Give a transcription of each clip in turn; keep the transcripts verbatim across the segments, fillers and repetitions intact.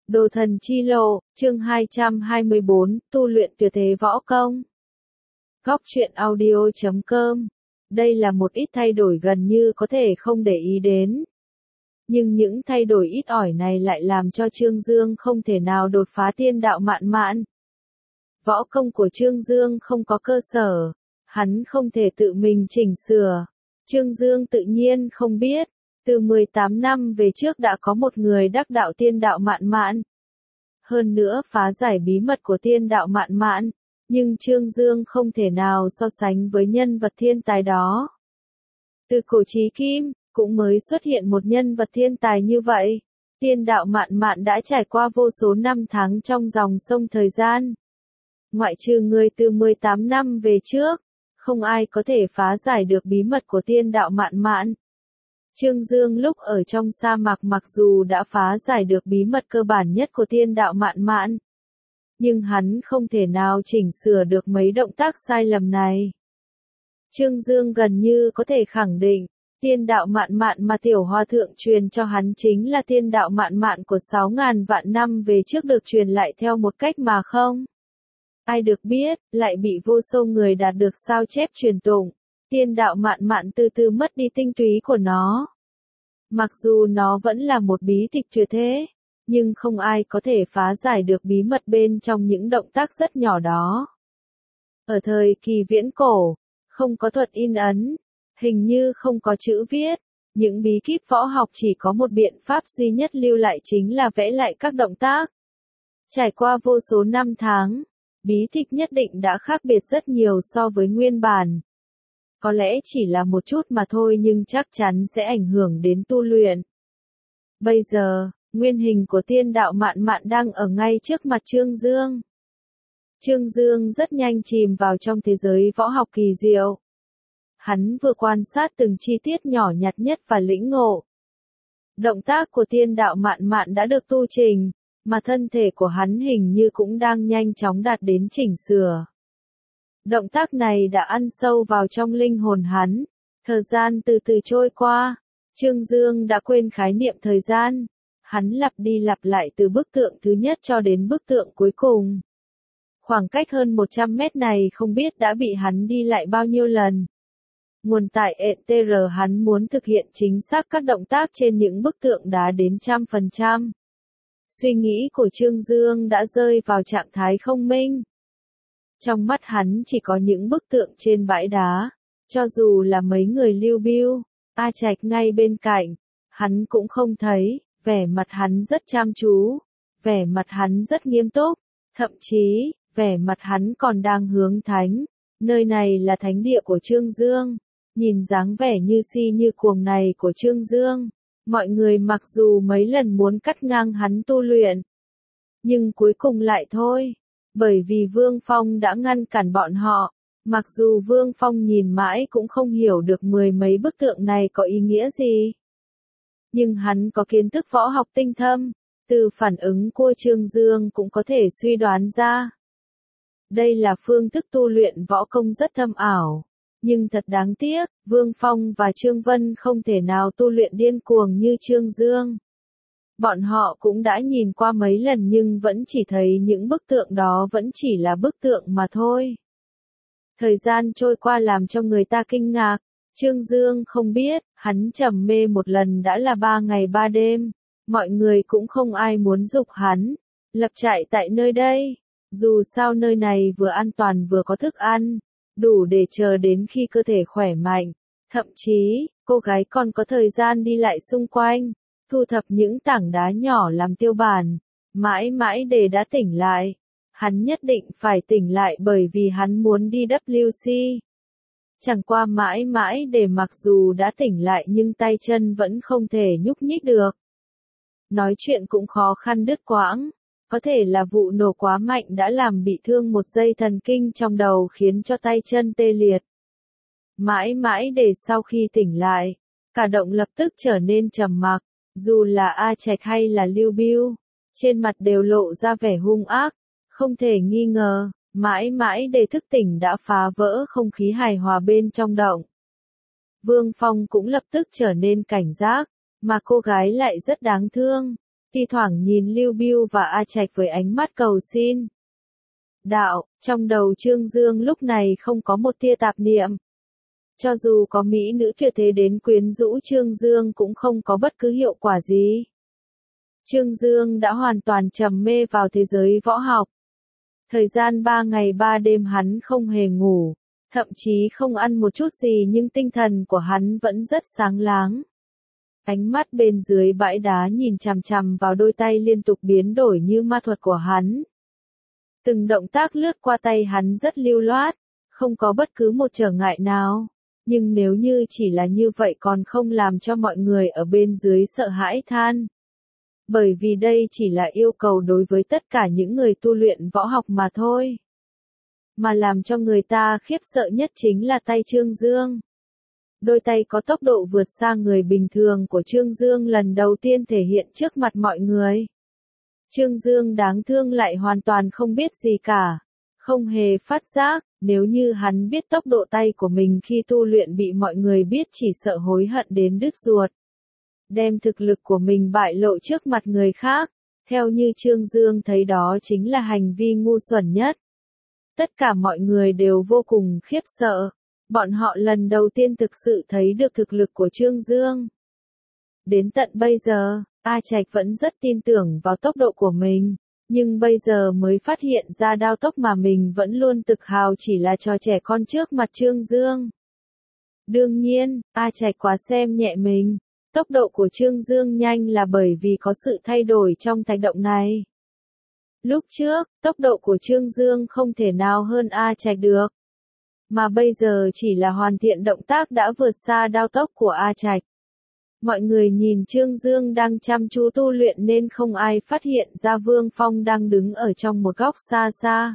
Đồ thần chi lộ, chương hai trăm hai mươi bốn, tu luyện tuyệt thế võ công. Góc truyện audio chấm com. Đây là một ít thay đổi gần như có thể không để ý đến. Nhưng những thay đổi ít ỏi này lại làm cho Trương Dương không thể nào đột phá tiên đạo mạn mạn. Võ công của Trương Dương không có cơ sở, hắn không thể tự mình chỉnh sửa. Trương Dương tự nhiên không biết, từ mười tám năm về trước đã có một người đắc đạo tiên đạo mạn mạn. Hơn nữa phá giải bí mật của tiên đạo mạn mạn, nhưng Trương Dương không thể nào so sánh với nhân vật thiên tài đó. Từ cổ chí kim, cũng mới xuất hiện một nhân vật thiên tài như vậy. Tiên đạo mạn mạn đã trải qua vô số năm tháng trong dòng sông thời gian. Ngoại trừ người từ mười tám năm về trước, không ai có thể phá giải được bí mật của tiên đạo mạn mạn. Trương Dương lúc ở trong sa mạc mặc dù đã phá giải được bí mật cơ bản nhất của tiên đạo mạn mạn, nhưng hắn không thể nào chỉnh sửa được mấy động tác sai lầm này. Trương Dương gần như có thể khẳng định, tiên đạo mạn mạn mà tiểu hòa thượng truyền cho hắn chính là tiên đạo mạn mạn của sáu ngàn vạn năm về trước được truyền lại theo một cách mà không ai được biết, lại bị vô số người đạt được sao chép truyền tụng. Tiên đạo mạn mạn từ từ mất đi tinh túy của nó. Mặc dù nó vẫn là một bí tịch tuyệt thế, nhưng không ai có thể phá giải được bí mật bên trong những động tác rất nhỏ đó. Ở thời kỳ viễn cổ, không có thuật in ấn, hình như không có chữ viết, những bí kíp võ học chỉ có một biện pháp duy nhất lưu lại chính là vẽ lại các động tác. Trải qua vô số năm tháng, bí tịch nhất định đã khác biệt rất nhiều so với nguyên bản. Có lẽ chỉ là một chút mà thôi nhưng chắc chắn sẽ ảnh hưởng đến tu luyện. Bây giờ, nguyên hình của tiên đạo mạn mạn đang ở ngay trước mặt Trương Dương. Trương Dương rất nhanh chìm vào trong thế giới võ học kỳ diệu. Hắn vừa quan sát từng chi tiết nhỏ nhặt nhất và lĩnh ngộ. Động tác của tiên đạo mạn mạn đã được tu trình, mà thân thể của hắn hình như cũng đang nhanh chóng đạt đến chỉnh sửa. Động tác này đã ăn sâu vào trong linh hồn hắn. Thời gian từ từ trôi qua, Trương Dương đã quên khái niệm thời gian. Hắn lặp đi lặp lại từ bức tượng thứ nhất cho đến bức tượng cuối cùng. Khoảng cách hơn một trăm mét này không biết đã bị hắn đi lại bao nhiêu lần. Nguồn tại e tê rờ hắn muốn thực hiện chính xác các động tác trên những bức tượng đá đến trăm phần trăm. Suy nghĩ của Trương Dương đã rơi vào trạng thái không minh. Trong mắt hắn chỉ có những bức tượng trên bãi đá, cho dù là mấy người Lưu Bưu, A Trạch ngay bên cạnh, hắn cũng không thấy, vẻ mặt hắn rất chăm chú, vẻ mặt hắn rất nghiêm túc, thậm chí, vẻ mặt hắn còn đang hướng thánh, nơi này là thánh địa của Trương Dương, nhìn dáng vẻ như si như cuồng này của Trương Dương, mọi người mặc dù mấy lần muốn cắt ngang hắn tu luyện, nhưng cuối cùng lại thôi. Bởi vì Vương Phong đã ngăn cản bọn họ, mặc dù Vương Phong nhìn mãi cũng không hiểu được mười mấy bức tượng này có ý nghĩa gì. Nhưng hắn có kiến thức võ học tinh thâm, từ phản ứng của Trương Dương cũng có thể suy đoán ra. Đây là phương thức tu luyện võ công rất thâm ảo, nhưng thật đáng tiếc, Vương Phong và Trương Vân không thể nào tu luyện điên cuồng như Trương Dương. Bọn họ cũng đã nhìn qua mấy lần nhưng vẫn chỉ thấy những bức tượng đó vẫn chỉ là bức tượng mà thôi. Thời gian trôi qua làm cho người ta kinh ngạc, Trương Dương không biết, hắn trầm mê một lần đã là ba ngày ba đêm, mọi người cũng không ai muốn giục hắn, lập trại tại nơi đây, dù sao nơi này vừa an toàn vừa có thức ăn, đủ để chờ đến khi cơ thể khỏe mạnh, thậm chí, cô gái còn có thời gian đi lại xung quanh. Thu thập những tảng đá nhỏ làm tiêu bản, mãi mãi để đã tỉnh lại. Hắn nhất định phải tỉnh lại bởi vì hắn muốn đi vê kép xê. Chẳng qua mãi mãi để mặc dù đã tỉnh lại nhưng tay chân vẫn không thể nhúc nhích được. Nói chuyện cũng khó khăn đứt quãng, có thể là vụ nổ quá mạnh đã làm bị thương một dây thần kinh trong đầu khiến cho tay chân tê liệt. Mãi mãi để sau khi tỉnh lại, cả động lập tức trở nên trầm mặc. Dù là A Trạch hay là Lưu Bưu, trên mặt đều lộ ra vẻ hung ác, không thể nghi ngờ, mãi mãi để thức tỉnh đã phá vỡ không khí hài hòa bên trong động. Vương Phong cũng lập tức trở nên cảnh giác, mà cô gái lại rất đáng thương, thi thoảng nhìn Lưu Bưu và A Trạch với ánh mắt cầu xin. Đạo, trong đầu Trương Dương lúc này không có một tia tạp niệm. Cho dù có mỹ nữ tuyệt thế đến quyến rũ Trương Dương cũng không có bất cứ hiệu quả gì. Trương Dương đã hoàn toàn trầm mê vào thế giới võ học. Thời gian ba ngày ba đêm hắn không hề ngủ, thậm chí không ăn một chút gì nhưng tinh thần của hắn vẫn rất sáng láng. Ánh mắt bên dưới bãi đá nhìn chằm chằm vào đôi tay liên tục biến đổi như ma thuật của hắn. Từng động tác lướt qua tay hắn rất lưu loát, không có bất cứ một trở ngại nào. Nhưng nếu như chỉ là như vậy còn không làm cho mọi người ở bên dưới sợ hãi than. Bởi vì đây chỉ là yêu cầu đối với tất cả những người tu luyện võ học mà thôi. Mà làm cho người ta khiếp sợ nhất chính là tay Trương Dương. Đôi tay có tốc độ vượt xa người bình thường của Trương Dương lần đầu tiên thể hiện trước mặt mọi người. Trương Dương đáng thương lại hoàn toàn không biết gì cả, không hề phát giác, nếu như hắn biết tốc độ tay của mình khi tu luyện bị mọi người biết chỉ sợ hối hận đến đứt ruột. Đem thực lực của mình bại lộ trước mặt người khác, theo như Trương Dương thấy đó chính là hành vi ngu xuẩn nhất. Tất cả mọi người đều vô cùng khiếp sợ, bọn họ lần đầu tiên thực sự thấy được thực lực của Trương Dương. Đến tận bây giờ, A Trạch vẫn rất tin tưởng vào tốc độ của mình, nhưng bây giờ mới phát hiện ra đao tốc mà mình vẫn luôn tự hào chỉ là trò trẻ con trước mặt Trương Dương. Đương nhiên, A Trạch quá xem nhẹ mình. Tốc độ của Trương Dương nhanh là bởi vì có sự thay đổi trong thạch động này. Lúc trước, tốc độ của Trương Dương không thể nào hơn A Trạch được. Mà bây giờ chỉ là hoàn thiện động tác đã vượt xa đao tốc của A Trạch. Mọi người nhìn Trương Dương đang chăm chú tu luyện nên không ai phát hiện ra Vương Phong đang đứng ở trong một góc xa xa.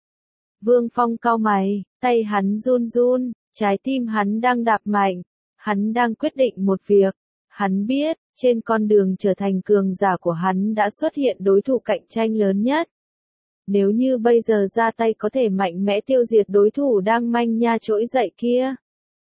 Vương Phong cau mày, tay hắn run run, trái tim hắn đang đạp mạnh. Hắn đang quyết định một việc. Hắn biết, trên con đường trở thành cường giả của hắn đã xuất hiện đối thủ cạnh tranh lớn nhất. Nếu như bây giờ ra tay có thể mạnh mẽ tiêu diệt đối thủ đang manh nha trỗi dậy kia.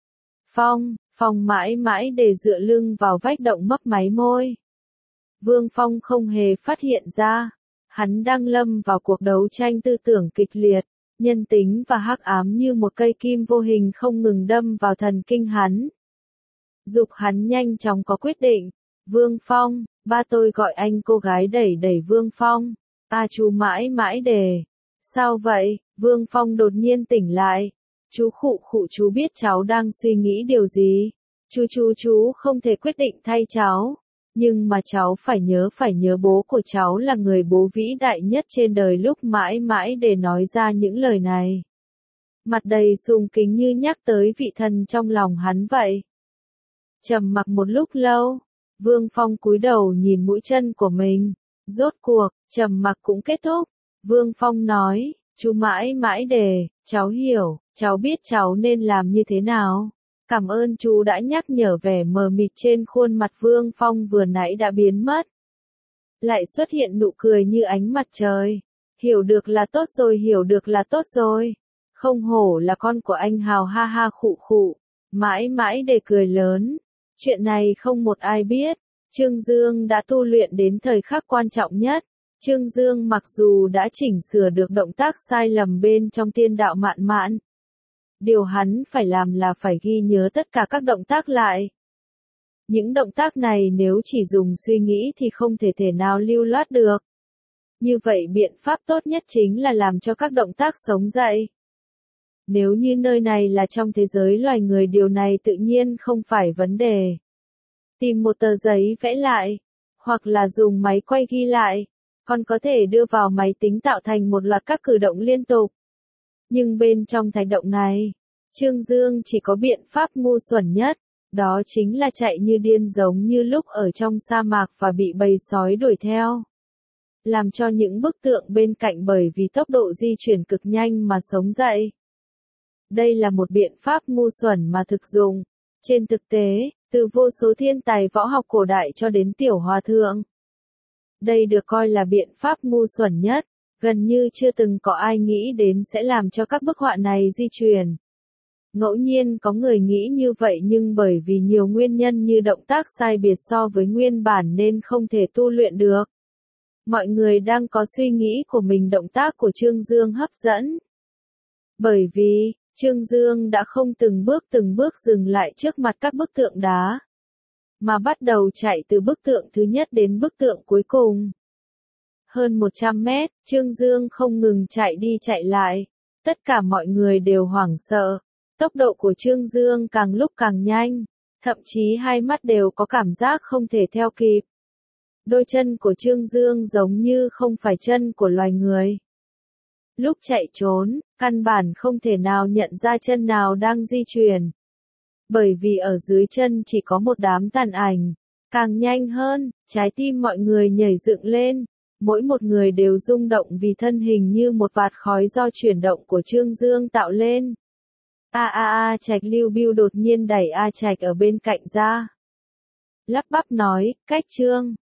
Phong, Phong mãi mãi để dựa lưng vào vách động mấp máy môi. Vương Phong không hề phát hiện ra, hắn đang lâm vào cuộc đấu tranh tư tưởng kịch liệt, nhân tính và hắc ám như một cây kim vô hình không ngừng đâm vào thần kinh hắn. Dục hắn nhanh chóng có quyết định. Vương Phong, ba tôi gọi anh. Cô gái đẩy đẩy Vương Phong. A chú mãi mãi đề. Sao vậy? Vương Phong đột nhiên tỉnh lại. Chú khụ khụ, chú biết cháu đang suy nghĩ điều gì. Chú chú chú không thể quyết định thay cháu. Nhưng mà cháu phải nhớ phải nhớ bố của cháu là người bố vĩ đại nhất trên đời. Lúc mãi mãi để nói ra những lời này. Mặt đầy sùng kính như nhắc tới vị thần trong lòng hắn vậy. Trầm mặc một lúc lâu, Vương Phong cúi đầu nhìn mũi chân của mình. Rốt cuộc, trầm mặc cũng kết thúc. Vương Phong nói, chú mãi mãi đề, cháu hiểu, cháu biết cháu nên làm như thế nào. Cảm ơn chú đã nhắc nhở. Vẻ mờ mịt trên khuôn mặt Vương Phong vừa nãy đã biến mất. Lại xuất hiện nụ cười như ánh mặt trời. Hiểu được là tốt rồi, hiểu được là tốt rồi. Không hổ là con của anh Hào, ha ha khụ khụ. Mãi mãi để cười lớn. Chuyện này không một ai biết. Trương Dương đã tu luyện đến thời khắc quan trọng nhất. Trương Dương mặc dù đã chỉnh sửa được động tác sai lầm bên trong tiên đạo mạn mạn. Điều hắn phải làm là phải ghi nhớ tất cả các động tác lại. Những động tác này nếu chỉ dùng suy nghĩ thì không thể thể nào lưu loát được. Như vậy biện pháp tốt nhất chính là làm cho các động tác sống dậy. Nếu như nơi này là trong thế giới loài người, điều này tự nhiên không phải vấn đề. Tìm một tờ giấy vẽ lại, hoặc là dùng máy quay ghi lại, còn có thể đưa vào máy tính tạo thành một loạt các cử động liên tục. Nhưng bên trong thạch động này, Trương Dương chỉ có biện pháp ngu xuẩn nhất, đó chính là chạy như điên giống như lúc ở trong sa mạc và bị bầy sói đuổi theo. Làm cho những bức tượng bên cạnh bởi vì tốc độ di chuyển cực nhanh mà sống dậy. Đây là một biện pháp ngu xuẩn mà thực dụng. Trên thực tế, từ vô số thiên tài võ học cổ đại cho đến tiểu hòa thượng. Đây được coi là biện pháp ngu xuẩn nhất, gần như chưa từng có ai nghĩ đến sẽ làm cho các bức họa này di chuyển. Ngẫu nhiên có người nghĩ như vậy nhưng bởi vì nhiều nguyên nhân như động tác sai biệt so với nguyên bản nên không thể tu luyện được. Mọi người đang có suy nghĩ của mình động tác của Trương Dương hấp dẫn. Bởi vì, Trương Dương đã không từng bước từng bước dừng lại trước mặt các bức tượng đá, mà bắt đầu chạy từ bức tượng thứ nhất đến bức tượng cuối cùng. Hơn một trăm mét, Trương Dương không ngừng chạy đi chạy lại. Tất cả mọi người đều hoảng sợ. Tốc độ của Trương Dương càng lúc càng nhanh. Thậm chí hai mắt đều có cảm giác không thể theo kịp. Đôi chân của Trương Dương giống như không phải chân của loài người. Lúc chạy trốn, căn bản không thể nào nhận ra chân nào đang di chuyển. Bởi vì ở dưới chân chỉ có một đám tàn ảnh. Càng nhanh hơn, trái tim mọi người nhảy dựng lên. Mỗi một người đều rung động vì thân hình như một vạt khói do chuyển động của Trương Dương tạo lên. A a a Trạch Lưu Bưu đột nhiên đẩy A Trạch ở bên cạnh ra. Lắp bắp nói, cách Trương,